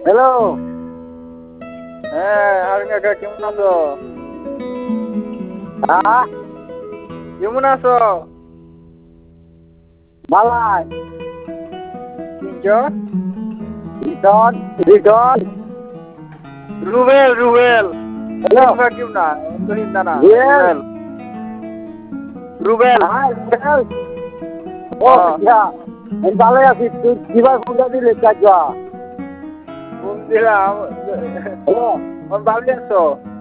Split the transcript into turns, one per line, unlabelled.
Hello.
হ্যাঁ আরে কাকা কেমন আছো?
হ্যাঁ,
কেমন আছো?
বালাই।
কিনছো?
রিটন, রিটন।
রুবেল রুবেল
হ্যালো।
কাকা কেমন না অন্তহীন না
রিয়েল।
রুবেল রুবেল
হ্যাঁ, রিয়েল। ও,
হ্যাঁ
আচ্ছা। আমি ভালোই আছি। তুই কিবার ফোনটা দিলি কাজা?
ফোন দিলাম
হ্যালো।
ভালো আছো?